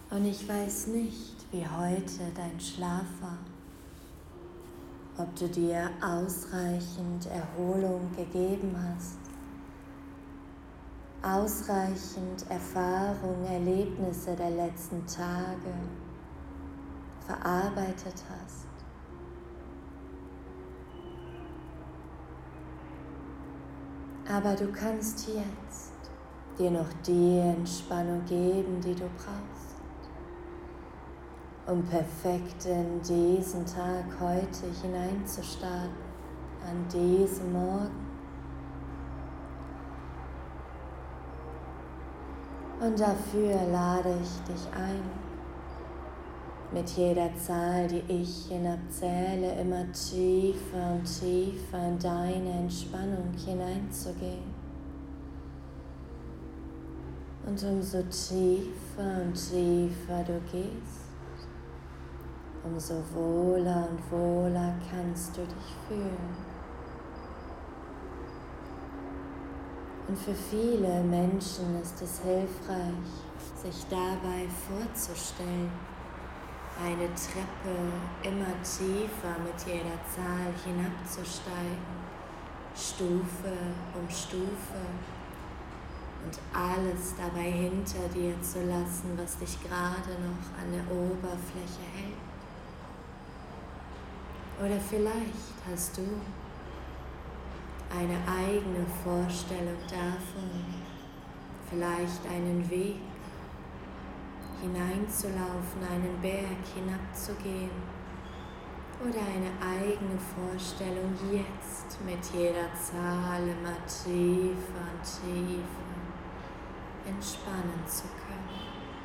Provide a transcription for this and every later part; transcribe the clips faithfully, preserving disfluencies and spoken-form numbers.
Und ich weiß nicht, wie heute dein Schlaf war, ob du dir ausreichend Erholung gegeben hast, ausreichend Erfahrungen, Erlebnisse der letzten Tage verarbeitet hast. Aber du kannst jetzt dir noch die Entspannung geben, die du brauchst, um perfekt in diesen Tag heute hineinzustarten, an diesem Morgen. Und dafür lade ich dich ein, mit jeder Zahl, die ich hinabzähle, immer tiefer und tiefer in deine Entspannung hineinzugehen. Und umso tiefer und tiefer du gehst, umso wohler und wohler kannst du dich fühlen. Und für viele Menschen ist es hilfreich, sich dabei vorzustellen, eine Treppe immer tiefer mit jeder Zahl hinabzusteigen, Stufe um Stufe, und alles dabei hinter dir zu lassen, was dich gerade noch an der Oberfläche hält. Oder vielleicht hast du eine eigene Vorstellung davon, vielleicht einen Weg hineinzulaufen, einen Berg hinabzugehen, oder eine eigene Vorstellung, jetzt mit jeder Zahl immer tiefer und tiefer entspannen zu können.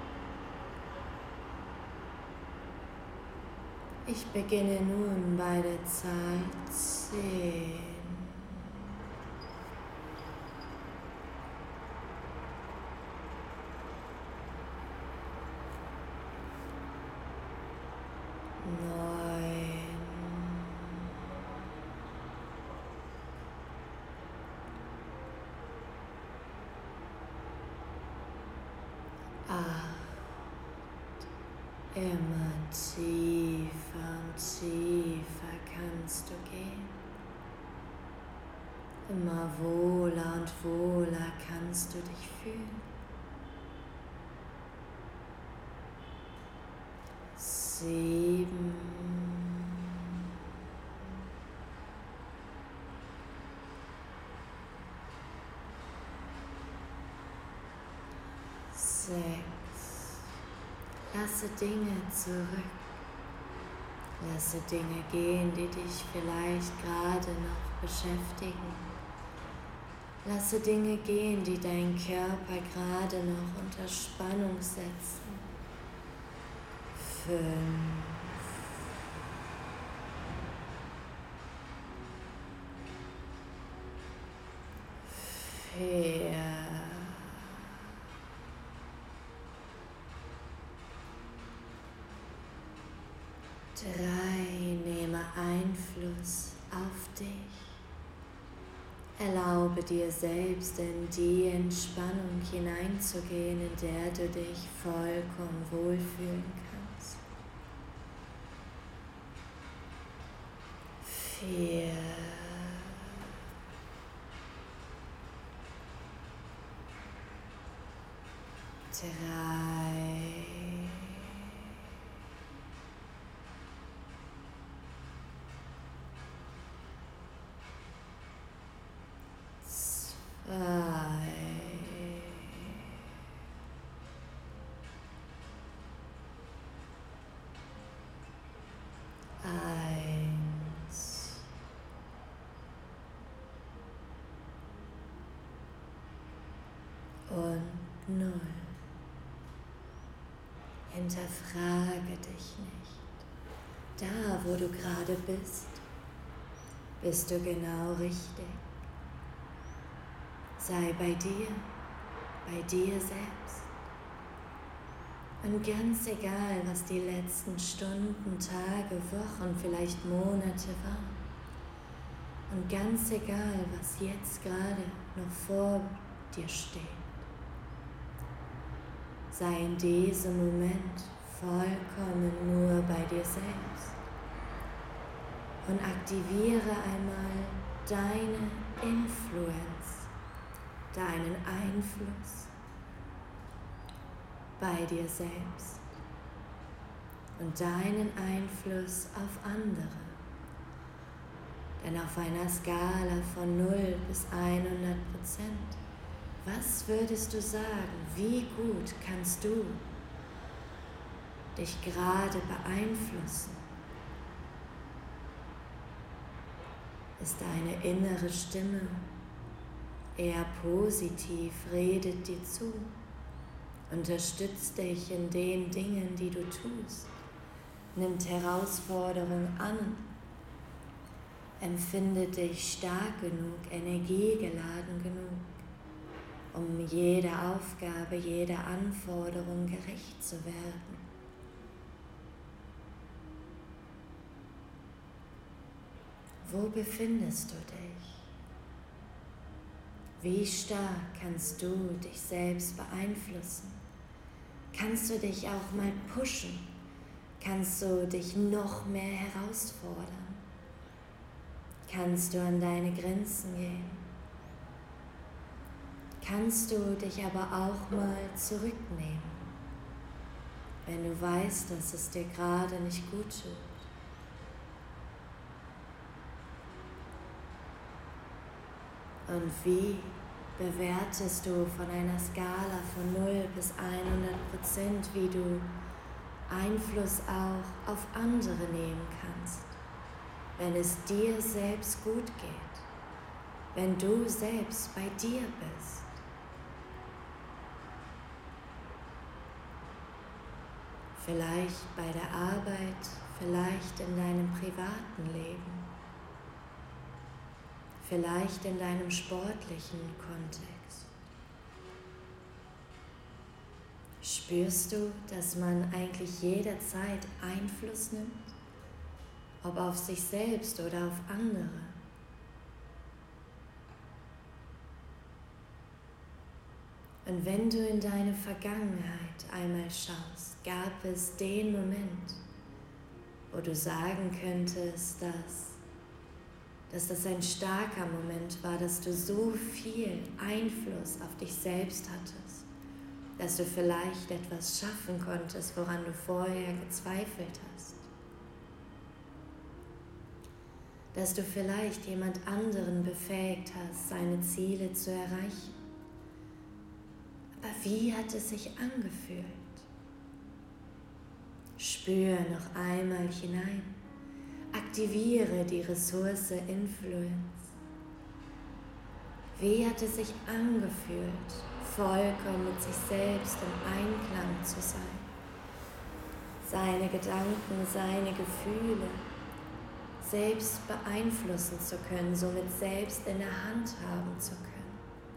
Ich beginne nun bei der Zahl zehn. Neun. Acht. Immer tiefer und tiefer kannst du gehen. Immer wohler und wohler kannst du dich fühlen. Sieben. Sechs. Lasse Dinge zurück. Lasse Dinge gehen, die dich vielleicht gerade noch beschäftigen. Lasse Dinge gehen, die deinen Körper gerade noch unter Spannung setzen. Fünf. Vier. Drei. Nehme Einfluss auf dich. Erlaube dir selbst in die Entspannung hineinzugehen, in der du dich vollkommen wohlfühlen kannst. Vier. Drei. Zwei. Eins. Und null. Hinterfrage dich nicht. Da, wo du gerade bist, bist du genau richtig. Sei bei dir, bei dir selbst. Und ganz egal, was die letzten Stunden, Tage, Wochen, vielleicht Monate waren. Und ganz egal, was jetzt gerade noch vor dir steht. Sei in diesem Moment vollkommen nur bei dir selbst und aktiviere einmal deine Influence, deinen Einfluss bei dir selbst und deinen Einfluss auf andere. Denn auf einer Skala von null bis hundert Prozent, was würdest du sagen, wie gut kannst du dich gerade beeinflussen? Ist deine innere Stimme eher positiv, redet dir zu, unterstützt dich in den Dingen, die du tust, nimmt Herausforderungen an, empfinde dich stark genug, energiegeladen genug, um jeder Aufgabe, jeder Anforderung gerecht zu werden. Wo befindest du dich? Wie stark kannst du dich selbst beeinflussen? Kannst du dich auch mal pushen? Kannst du dich noch mehr herausfordern? Kannst du an deine Grenzen gehen? Kannst du dich aber auch mal zurücknehmen, wenn du weißt, dass es dir gerade nicht gut tut? Und wie bewertest du von einer Skala von null bis hundert Prozent, wie du Einfluss auch auf andere nehmen kannst, wenn es dir selbst gut geht, wenn du selbst bei dir bist? Vielleicht bei der Arbeit, vielleicht in deinem privaten Leben, vielleicht in deinem sportlichen Kontext. Spürst du, dass man eigentlich jederzeit Einfluss nimmt, ob auf sich selbst oder auf andere? Und wenn du in deine Vergangenheit einmal schaust, gab es den Moment, wo du sagen könntest, dass dass das ein starker Moment war, dass du so viel Einfluss auf dich selbst hattest, dass du vielleicht etwas schaffen konntest, woran du vorher gezweifelt hast, dass du vielleicht jemand anderen befähigt hast, seine Ziele zu erreichen. Aber wie hat es sich angefühlt? Spür noch einmal hinein. Aktiviere die Ressource Influence. Wie hat es sich angefühlt, vollkommen mit sich selbst im Einklang zu sein? Seine Gedanken, seine Gefühle selbst beeinflussen zu können, somit selbst in der Hand haben zu können.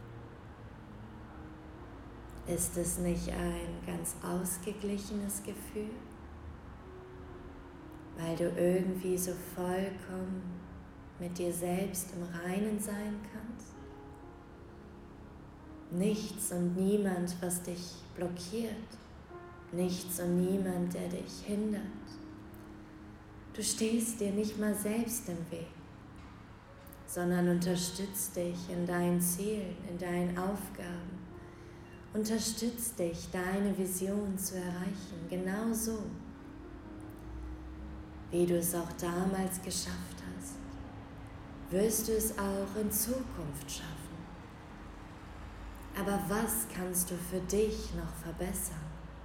Ist es nicht ein ganz ausgeglichenes Gefühl? Weil du irgendwie so vollkommen mit dir selbst im Reinen sein kannst. Nichts und niemand, was dich blockiert. Nichts und niemand, der dich hindert. Du stehst dir nicht mal selbst im Weg, sondern unterstützt dich in deinen Zielen, in deinen Aufgaben. Unterstützt dich, deine Vision zu erreichen, genauso wie du es auch damals geschafft hast, wirst du es auch in Zukunft schaffen. Aber was kannst du für dich noch verbessern?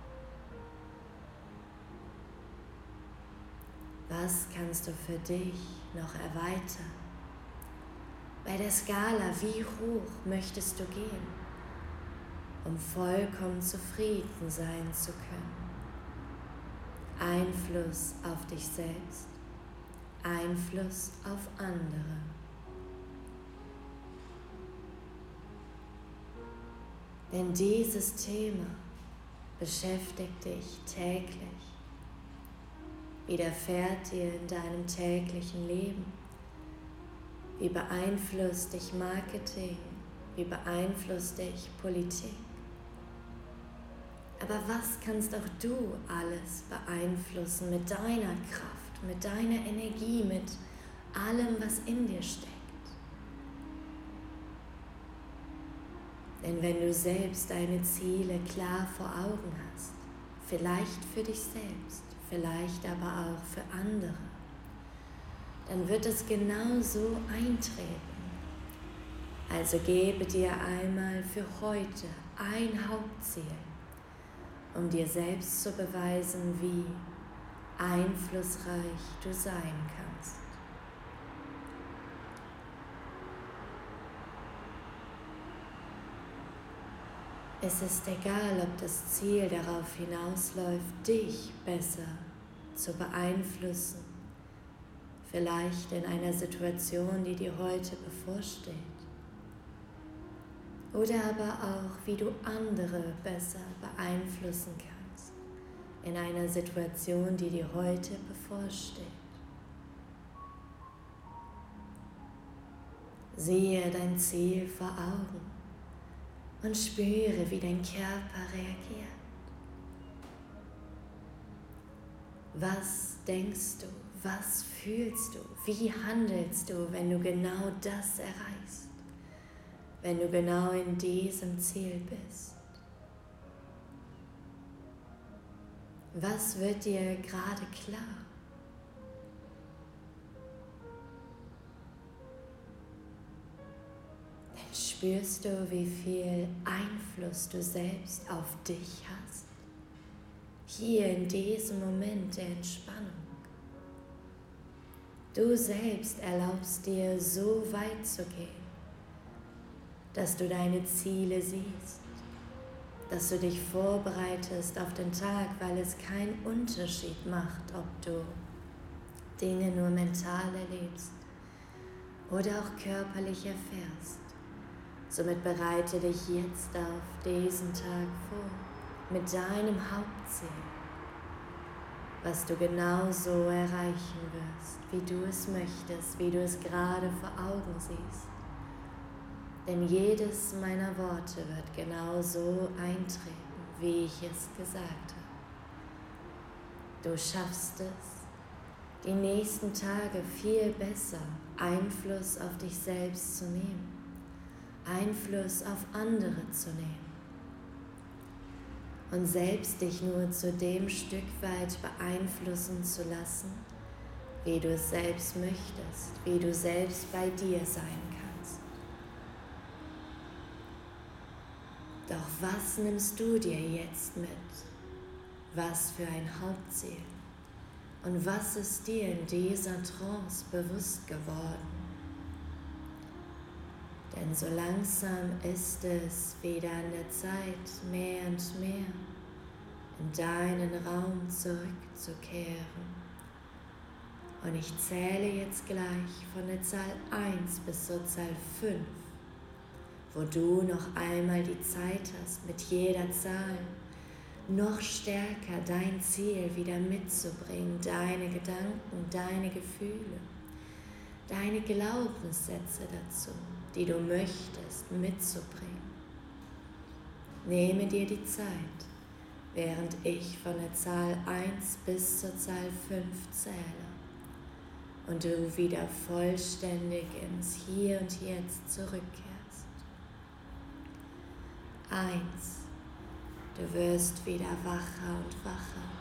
Was kannst du für dich noch erweitern? Bei der Skala, wie hoch möchtest du gehen, um vollkommen zufrieden sein zu können? Einfluss auf dich selbst, Einfluss auf andere. Denn dieses Thema beschäftigt dich täglich, widerfährt dir in deinem täglichen Leben. Wie beeinflusst dich Marketing? Wie beeinflusst dich Politik? Aber was kannst auch du alles beeinflussen mit deiner Kraft, mit deiner Energie, mit allem, was in dir steckt? Denn wenn du selbst deine Ziele klar vor Augen hast, vielleicht für dich selbst, vielleicht aber auch für andere, dann wird es genau so eintreten. Also gebe dir einmal für heute ein Hauptziel, um dir selbst zu beweisen, wie einflussreich du sein kannst. Es ist egal, ob das Ziel darauf hinausläuft, dich besser zu beeinflussen, vielleicht in einer Situation, die dir heute bevorsteht, oder aber auch, wie du andere besser beeinflussen kannst, in einer Situation, die dir heute bevorsteht. Sehe dein Ziel vor Augen und spüre, wie dein Körper reagiert. Was denkst du? Was fühlst du? Wie handelst du, wenn du genau das erreichst? Wenn du genau in diesem Ziel bist? Was wird dir gerade klar? Dann spürst du, wie viel Einfluss du selbst auf dich hast. Hier in diesem Moment der Entspannung. Du selbst erlaubst dir, so weit zu gehen, dass du deine Ziele siehst, dass du dich vorbereitest auf den Tag, weil es keinen Unterschied macht, ob du Dinge nur mental erlebst oder auch körperlich erfährst. Somit bereite dich jetzt auf diesen Tag vor, mit deinem Hauptziel, was du genau so erreichen wirst, wie du es möchtest, wie du es gerade vor Augen siehst. Denn jedes meiner Worte wird genau so eintreten, wie ich es gesagt habe. Du schaffst es, die nächsten Tage viel besser Einfluss auf dich selbst zu nehmen, Einfluss auf andere zu nehmen und selbst dich nur zu dem Stück weit beeinflussen zu lassen, wie du es selbst möchtest, wie du selbst bei dir sein kannst. Doch was nimmst du dir jetzt mit? Was für ein Hauptziel? Und was ist dir in dieser Trance bewusst geworden? Denn so langsam ist es wieder an der Zeit, mehr und mehr in deinen Raum zurückzukehren. Und ich zähle jetzt gleich von der Zahl eins bis zur Zahl fünf, wo du noch einmal die Zeit hast, mit jeder Zahl noch stärker dein Ziel wieder mitzubringen, deine Gedanken, deine Gefühle, deine Glaubenssätze dazu, die du möchtest, mitzubringen. Nehme dir die Zeit, während ich von der Zahl eins bis zur Zahl fünf zähle und du wieder vollständig ins Hier und Jetzt zurückkehrst. Eins, du wirst wieder wacher und wacher.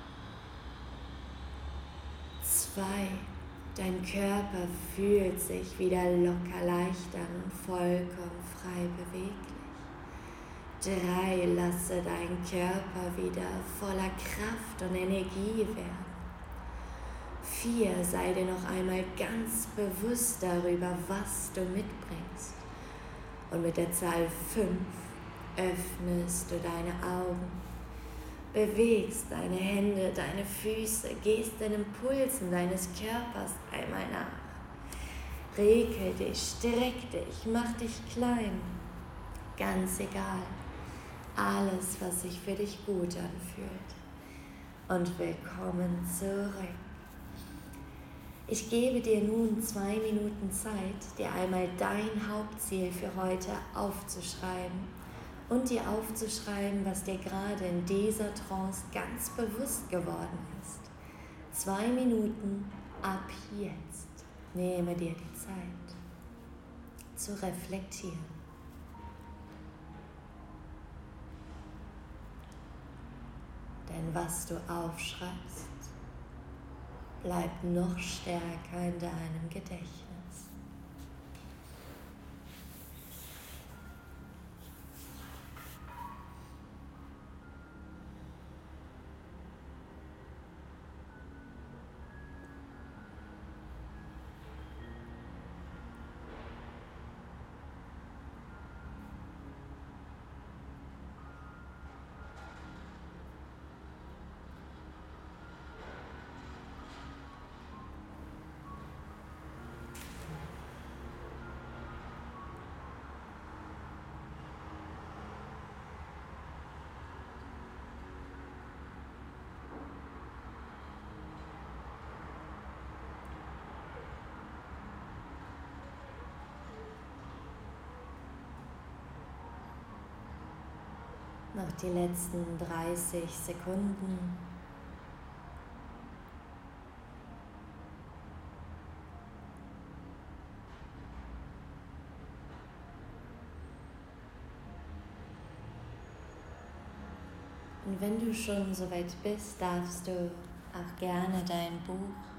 Zwei, dein Körper fühlt sich wieder locker leicht an und vollkommen frei beweglich. Drei, lasse deinen Körper wieder voller Kraft und Energie werden. Vier, sei dir noch einmal ganz bewusst darüber, was du mitbringst. Und mit der Zahl fünf öffnest du deine Augen. Bewegst deine Hände, deine Füße, gehst den Impulsen deines Körpers einmal nach. Regel dich, streck dich, mach dich klein. Ganz egal. Alles, was sich für dich gut anfühlt. Und willkommen zurück. Ich gebe dir nun zwei Minuten Zeit, dir einmal dein Hauptziel für heute aufzuschreiben und dir aufzuschreiben, was dir gerade in dieser Trance ganz bewusst geworden ist. Zwei Minuten ab jetzt. Nehme dir die Zeit zu reflektieren. Denn was du aufschreibst, bleibt noch stärker in deinem Gedächtnis. Noch die letzten dreißig Sekunden. Und wenn du schon soweit bist, darfst du auch gerne dein Buch